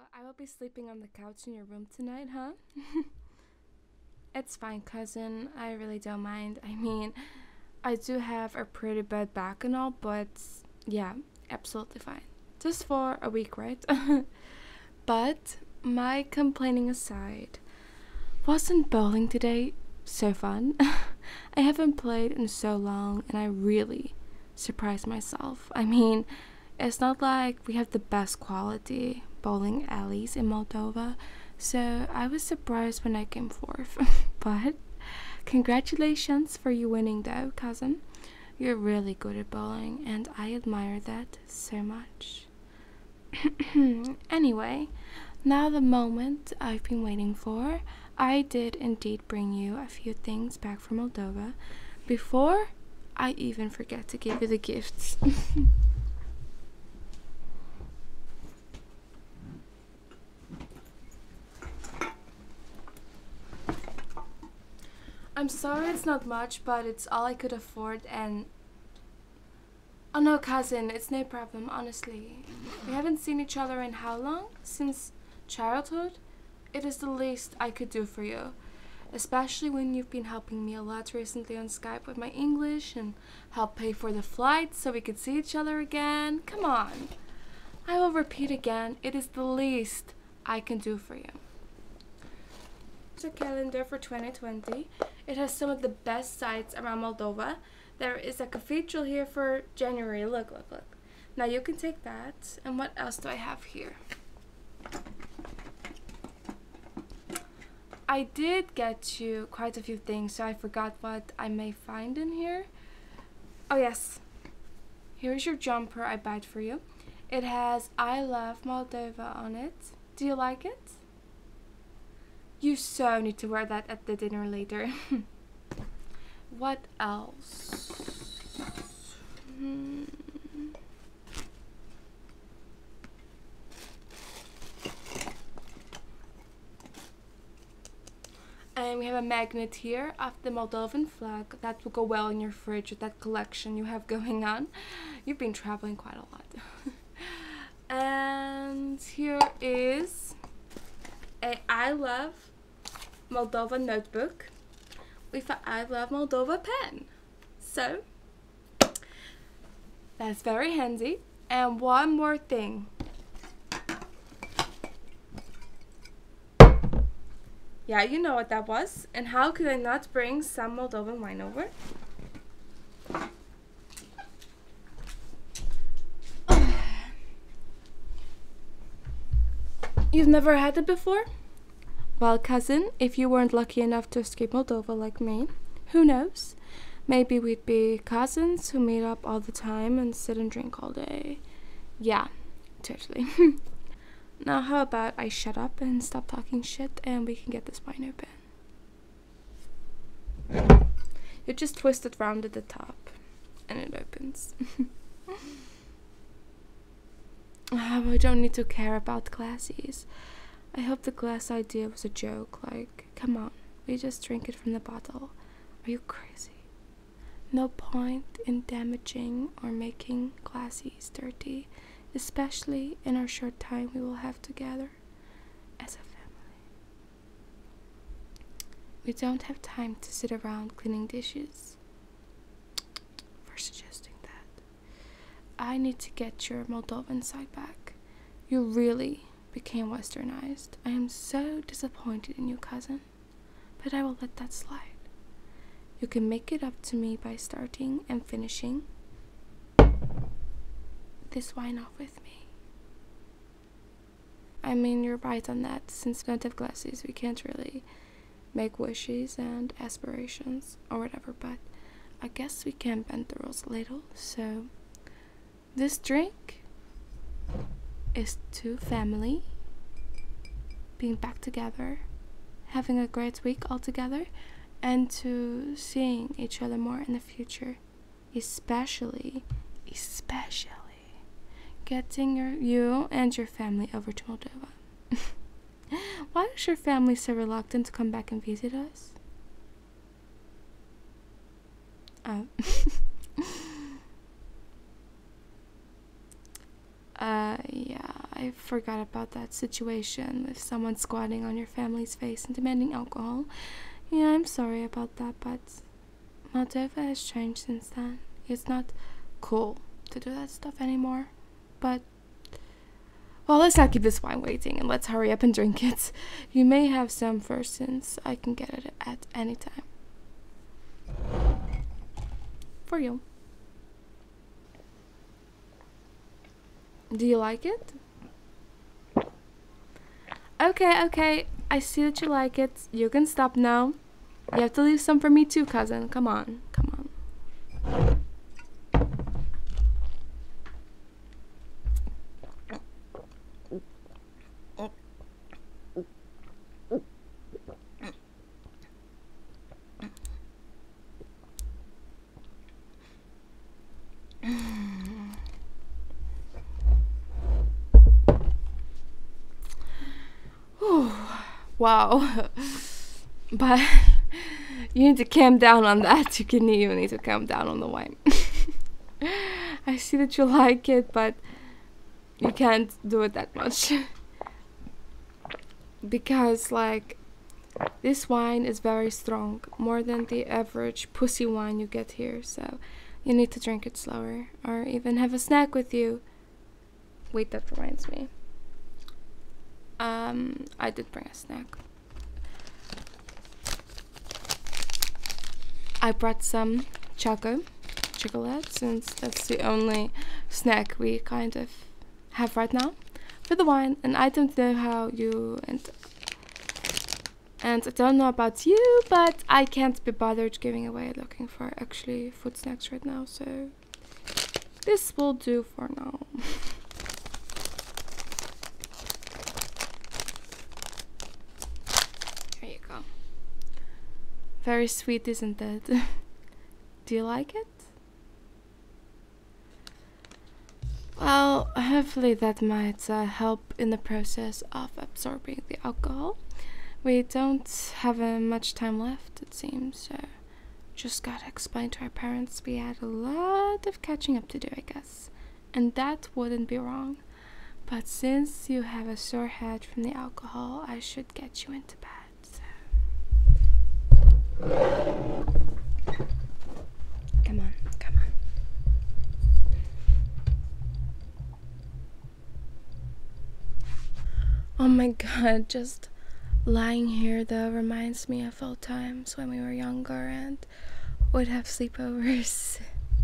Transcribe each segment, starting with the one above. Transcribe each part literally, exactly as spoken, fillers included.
I will be sleeping on the couch in your room tonight, huh? It's fine, cousin. I really don't mind. I mean, I do have a pretty bad back and all, but yeah, absolutely fine. Just for a week, right? But my complaining aside, wasn't bowling today so fun? I haven't played in so long and I really surprised myself. I mean, it's not like we have the best quality bowling alleys in Moldova, so I was surprised when I came fourth. But congratulations for you winning though, cousin. You're really good at bowling and I admire that so much. Anyway, now the moment I've been waiting for. I did indeed bring you a few things back from Moldova before I even forget to give you the gifts. I'm sorry it's not much, but it's all I could afford and... Oh no, cousin, it's no problem, honestly. We haven't seen each other in how long? Since childhood? It is the least I could do for you. Especially when you've been helping me a lot recently on Skype with my English and help pay for the flight so we could see each other again. Come on. I will repeat again, it is the least I can do for you. It's a calendar for twenty twenty. It has some of the best sites around Moldova. There is a cathedral here for January. Look, look, look. Now you can take that. And what else do I have here? I did get you quite a few things, so I forgot what I may find in here. Oh yes, here's your jumper I bought for you. It has I love Moldova on it. Do you like it? You so need to wear that at the dinner later. What else? Hmm. And we have a magnet here of the Moldovan flag that will go well in your fridge with that collection you have going on. You've been traveling quite a lot. And here is a I love Moldova notebook with a I love Moldova pen. So that's very handy. And one more thing. Yeah, you know what that was. And how could I not bring some Moldovan wine over? You've never had it before? Well, cousin, if you weren't lucky enough to escape Moldova like me, who knows? Maybe we'd be cousins who meet up all the time and sit and drink all day. Yeah, totally. Now how about I shut up and stop talking shit and we can get this wine open. You just twist it round at the top and it opens. Oh, I don't need to care about glassies. I hope the glass idea was a joke, like, come on, we just drink it from the bottle. Are you crazy? No point in damaging or making glassies dirty, especially in our short time we will have together as a family. We don't have time to sit around cleaning dishes. For suggesting that. I need to get your Moldovan side back. You really became westernized. I am so disappointed in you, cousin, but I will let that slide. You can make it up to me by starting and finishing this wine off with me. I mean, you're right on that. Since we don't have glasses, we can't really make wishes and aspirations or whatever, but I guess we can bend the rules a little. So this drink is to family being back together, having a great week all together, and to seeing each other more in the future, especially especially getting your you and your family over to Moldova. Why is your family so reluctant to come back and visit us? Oh. Uh, yeah, I forgot about that situation with someone squatting on your family's face and demanding alcohol. Yeah, I'm sorry about that, but Moldova has changed since then. It's not cool to do that stuff anymore. But, well, let's not keep this wine waiting and let's hurry up and drink it. You may have some first, since I can get it at any time. For you. Do you like it? Okay, okay. I see that you like it. You can stop now. You have to leave some for me too, cousin. Come on. Come on. Wow. But you need to calm down on that. You can even need to calm down on the wine. I see that you like it, but you can't do it that much. Because, like, this wine is very strong, more than the average pussy wine you get here, so you need to drink it slower, or even have a snack with you. Wait, that reminds me. Um, I did bring a snack. I brought some choco, chocolate, since that's the only snack we kind of have right now for the wine. And I don't know how you and and I don't know about you, but I can't be bothered giving away looking for actually food snacks right now, so this will do for now. Here you go. Very sweet, isn't it? Do you like it? Well, hopefully that might uh, help in the process of absorbing the alcohol. We don't have uh, much time left, it seems, so just gotta explain to our parents we had a lot of catching up to do, I guess. And that wouldn't be wrong. But since you have a sore head from the alcohol, I should get you into bed. Come on, come on. Oh my god, just lying here though reminds me of old times when we were younger and would have sleepovers.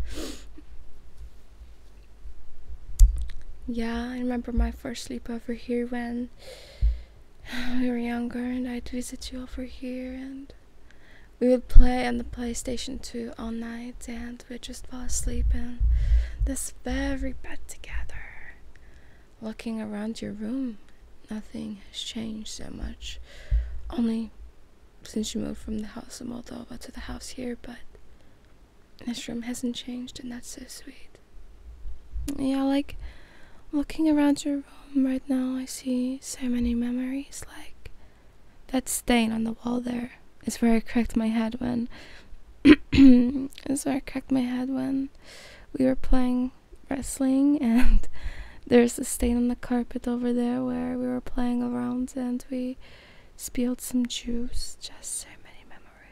Yeah, I remember my first sleepover here when we were younger, and I'd visit you over here, and we would play on the PlayStation two all night, and we'd just fall asleep in this very bed together. Looking around your room, nothing has changed so much. Only since you moved from the house in Moldova to the house here, but this room hasn't changed, and that's so sweet. Yeah, like, looking around your room right now, I see so many memories, like that stain on the wall there. It's where I cracked my head when it's where I cracked my head when we were playing wrestling, and there's a stain on the carpet over there where we were playing around and we spilled some juice. Just so many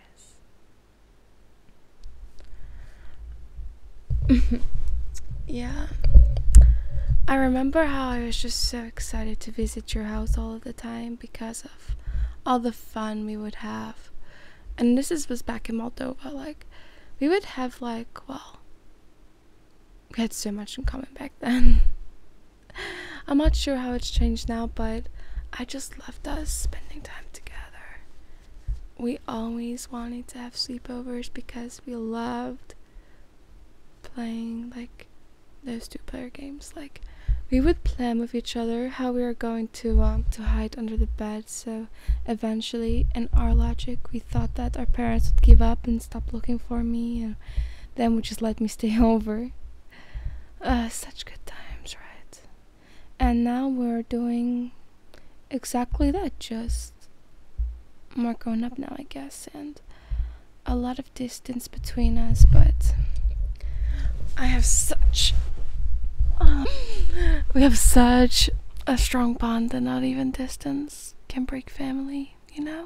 memories. Yeah. I remember how I was just so excited to visit your house all of the time because of all the fun we would have. And this is, was back in Moldova. Like, we would have, like, well, we had so much in common back then. I'm not sure how it's changed now, but I just loved us spending time together. We always wanted to have sleepovers because we loved playing, like, those two-player games. Like, we would plan with each other how we were going to um to hide under the bed, so eventually, in our logic, we thought that our parents would give up and stop looking for me, and then would just let me stay over. Uh, such good times, right? And now we're doing exactly that, just more grown up now, I guess, and a lot of distance between us, but I have such... Um, we have such A strong bond and not even distance can break family, you know?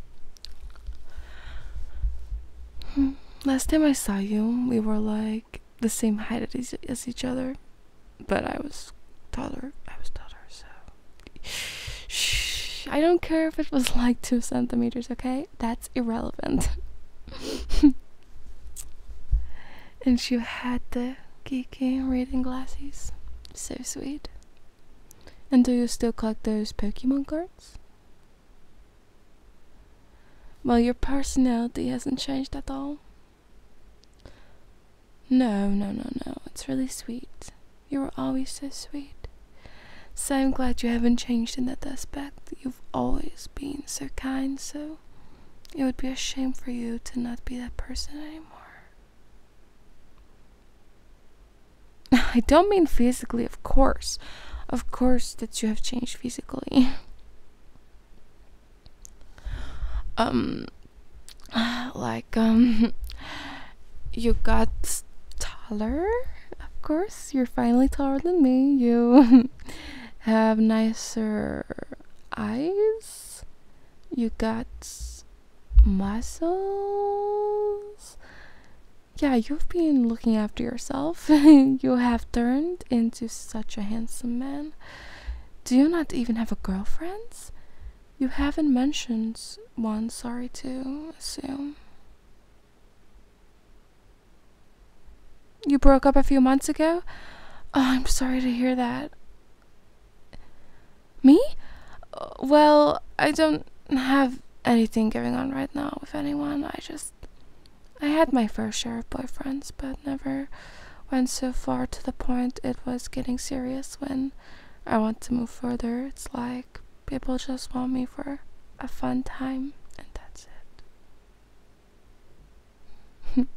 Hmm. Last time I saw you, we were like the same height as, as each other, but I was taller. I was taller, so. Shh. I don't care if it was like two centimeters, okay? That's irrelevant. And she had the geeky reading glasses. So sweet. And do you still collect those Pokemon cards? Well, your personality hasn't changed at all. No, no, no, no. It's really sweet. You were always so sweet. So I'm glad you haven't changed in that aspect. You've always been so kind, so it would be a shame for you to not be that person anymore. I don't mean physically, of course. Of course that you have changed physically. um, like, um, you got taller, of course. You're finally taller than me. You have nicer eyes. You got muscles. Yeah, you've been looking after yourself. You have turned into such a handsome man. Do you not even have a girlfriend? You haven't mentioned one, sorry to assume. You broke up a few months ago? Oh, I'm sorry to hear that. Me? Uh, Well, I don't have anything going on right now with anyone. I just. I had my fair share of boyfriends, but never went so far to the point it was getting serious when I want to move further. It's like people just want me for a fun time, and that's it.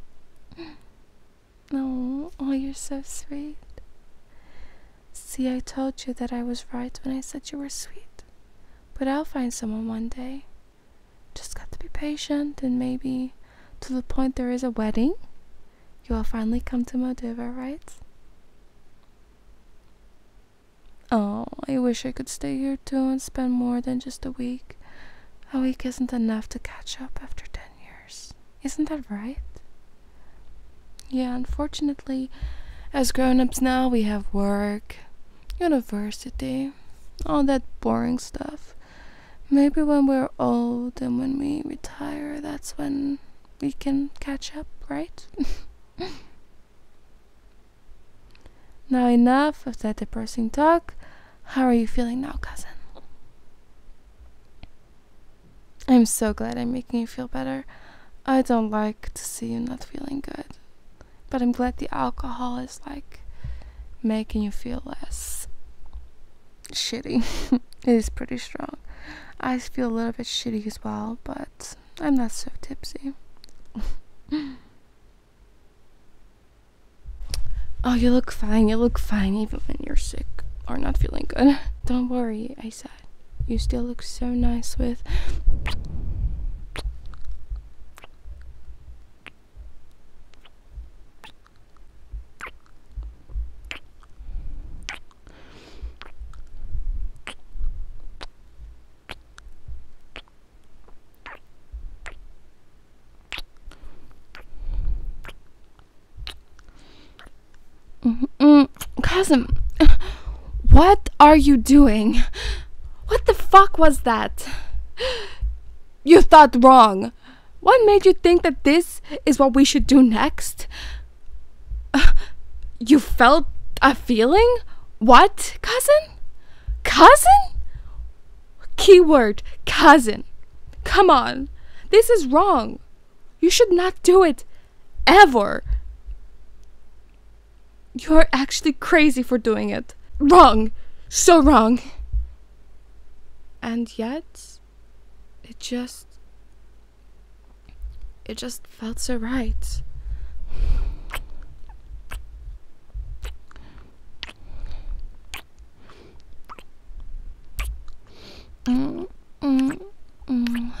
Oh, oh, you're so sweet. See, I told you that I was right when I said you were sweet. But I'll find someone one day. Just got to be patient, and maybe to the point there is a wedding, you will finally come to Moldova, right? Oh, I wish I could stay here too and spend more than just a week. A week isn't enough to catch up after ten years. Isn't that right? Yeah, unfortunately, as grown-ups now, we have work, university, all that boring stuff. Maybe when we're old and when we retire, that's when we can catch up, right? Now enough of that depressing talk. How are you feeling now, cousin? I'm so glad I'm making you feel better. I don't like to see you not feeling good. But I'm glad the alcohol is like making you feel less shitty. It is pretty strong. I feel a little bit shitty as well, but I'm not so tipsy. Oh, you look fine. You look fine even when you're sick or not feeling good. Don't worry, I said. You still look so nice with. Mm, cousin, what are you doing? What the fuck was that? You thought wrong. What made you think that this is what we should do next? You felt a feeling? What, cousin? Cousin? Keyword, cousin. Come on. This is wrong. You should not do it. Ever. You're actually crazy for doing it. Wrong. So wrong. And yet, it just... It just felt so right. Mm, mm, mm.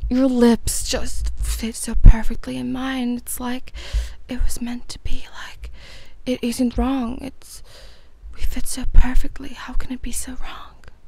Your lips just fit so perfectly in mine. It's like it was meant to be. Like, it isn't wrong. It's, we fit so perfectly. How can it be so wrong?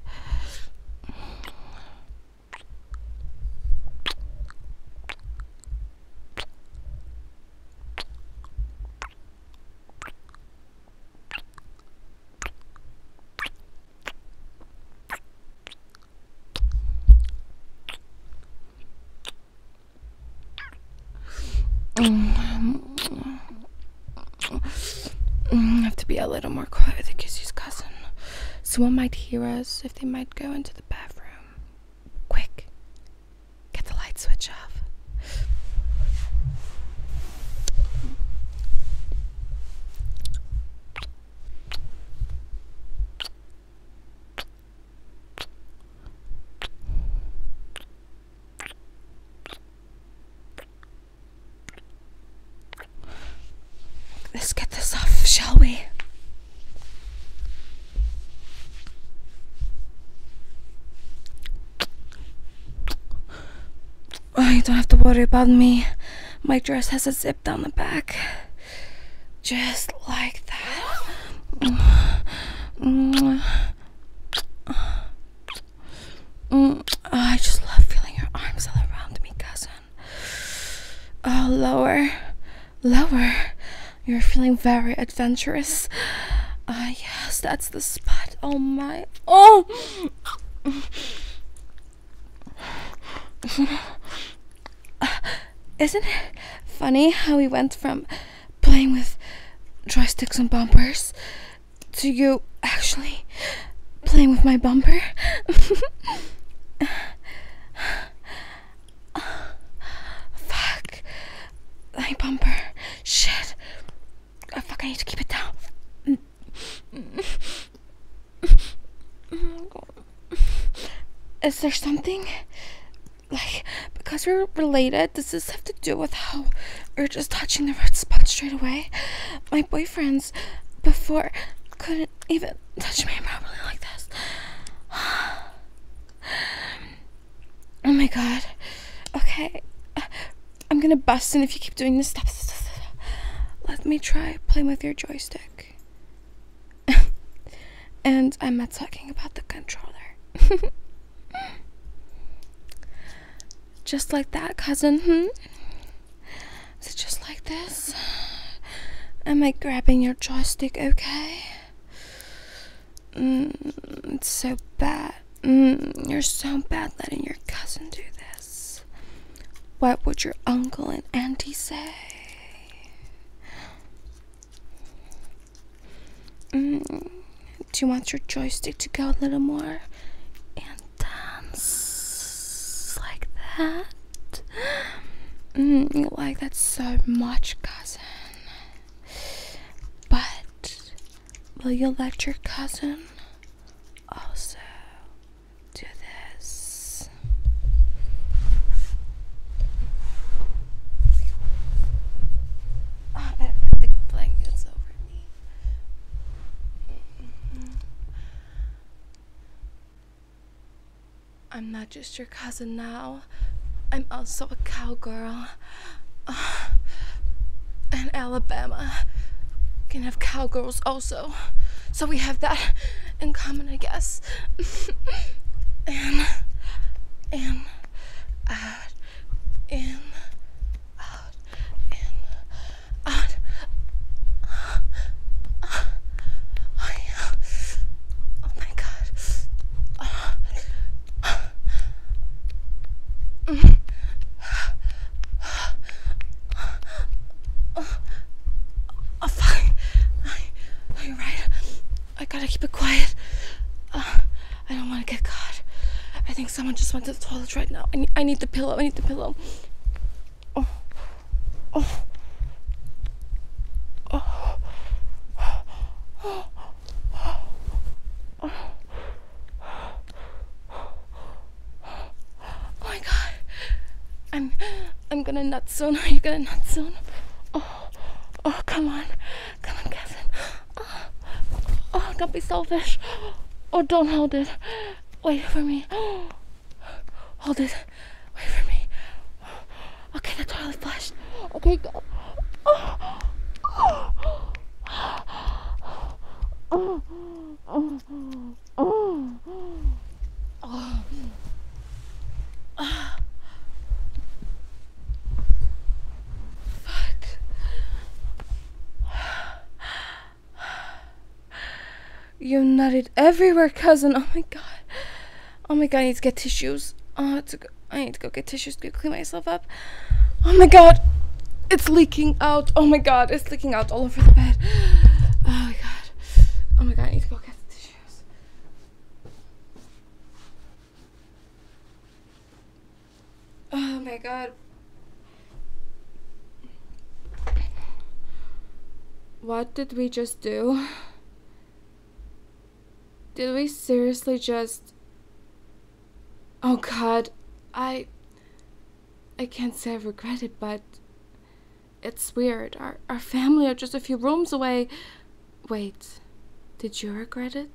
I have to be a little more quiet with the Kissy's cousin. Someone might hear us if they might go into the bathroom. Quick, get the light switch off. Let's get this off, shall we? Oh, you don't have to worry about me. My dress has a zip down the back. Just like that. Mm. Mm. Oh, I just love feeling your arms all around me, cousin. Oh, lower. Lower. You're feeling very adventurous. Ah, uh, yes, that's the spot. Oh my. Oh! Uh, isn't it funny how we went from playing with joysticks and bumpers to you actually playing with my bumper? Fuck. My bumper. Shit. Oh, fuck, I need to keep it down. Is there something? Like, because we're related, does this have to do with how we're just touching the red spot straight away? My boyfriends before couldn't even touch me properly like this. Oh my god. Okay. I'm gonna bust in if you keep doing this. Stop, stop, stop. Let me try playing with your joystick. And I'm not talking about the controller. Just like that, cousin, hmm? Is it just like this? Am I grabbing your joystick okay? Mm, it's so bad. Mm, you're so bad letting your cousin do this. What would your uncle and auntie say? Mm, do you want your joystick to go a little more intense like that? Mm, you like that so much, cousin. But will you let your cousin also do this? Oh, I better put the blankets over me. Mm-hmm. I'm not just your cousin now. I'm also a cowgirl. Uh, and Alabama can have cowgirls also. So we have that in common, I guess. in, in, out, in, out, in, out. Oh, yeah. Oh my god. Mm. Oh, fuck. I, you're right. I gotta keep it quiet. Uh, I don't want to get caught. I think someone just went to the toilet right now. I need, I need the pillow. I need the pillow. Oh. Oh. Oh. Oh. Oh. Oh my god. I'm I'm gonna nut soon. Are you gonna nut soon? Oh. Oh, come on. Come on, Kevin. Oh. Oh, don't be selfish. Oh, don't hold it. Wait for me. Hold it. Wait for me. Okay, good. You nutted everywhere, cousin. Oh my god. Oh my god, I need to get tissues. Oh, to go, I need to go get tissues to clean myself up. Oh my god. It's leaking out. Oh my god, it's leaking out all over the bed. Oh my god. Oh my god, I need to go get the tissues. Oh my god. What did we just do? Did we seriously just... Oh god, I... I can't say I regret it, but... It's weird. Our, our family are just a few rooms away. Wait, did you regret it?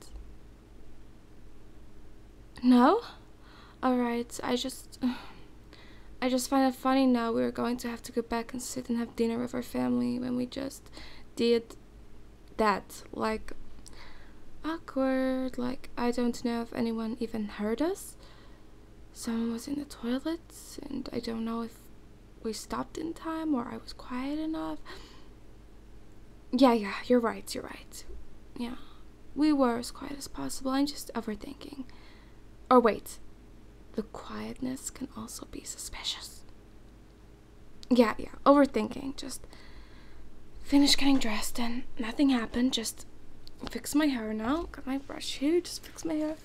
No? Alright, I just... I just find it funny now we're going to have to go back and sit and have dinner with our family when we just did that. Like... awkward, like I don't know if anyone even heard us. Someone was in the toilet and I don't know if we stopped in time or I was quiet enough. Yeah, yeah, you're right, you're right. Yeah, we were as quiet as possible. I'm just overthinking. Or wait, the quietness can also be suspicious. Yeah, yeah, overthinking. Just finished getting dressed and nothing happened. Just fix my hair now. Got my brush here. Just fix my hair.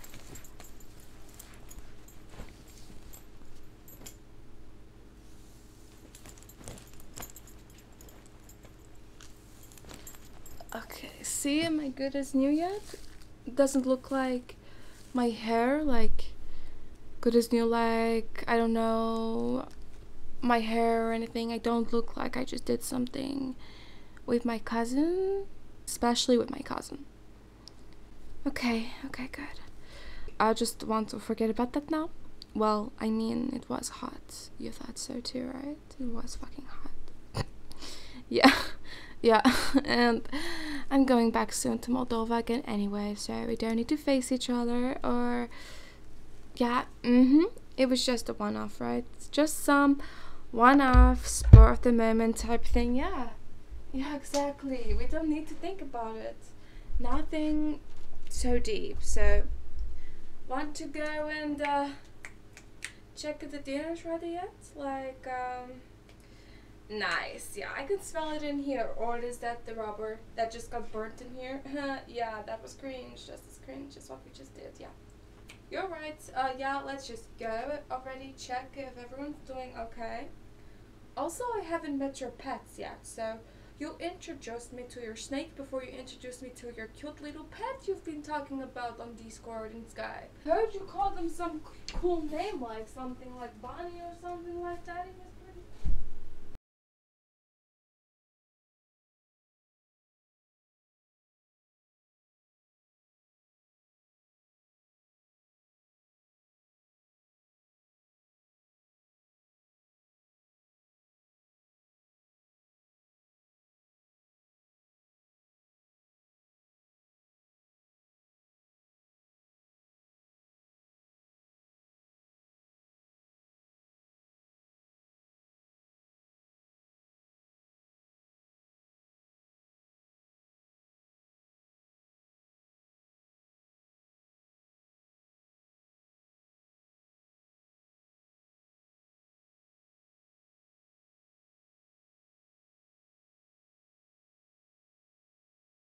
Okay, see, am I good as new yet? It doesn't look like my hair, like good as new, like I don't know, my hair or anything. I don't look like I just did something with my cousin. Especially with my cousin. Okay, okay, good. I just want to forget about that now. Well, I mean, it was hot. You thought so too, right? It was fucking hot. Yeah, yeah. And I'm going back soon to Moldova again anyway, so we don't need to face each other or... Yeah, mm-hmm. It was just a one-off, right? It's just some one-off, spur of the moment type thing, yeah. Yeah, exactly. We don't need to think about it. Nothing so deep. So, want to go and uh, check if the dinner's ready yet? Like, um, nice. Yeah, I can smell it in here. Or is that the rubber that just got burnt in here? Yeah, that was cringe. Just as cringe as what we just did. Yeah. You're right. Uh, yeah, let's just go already. Check if everyone's doing okay. Also, I haven't met your pets yet, so... You introduced me to your snake before you introduced me to your cute little pet you've been talking about on Discord and Skype. Heard you call them some cool name, like something like Bonnie or something like that. It was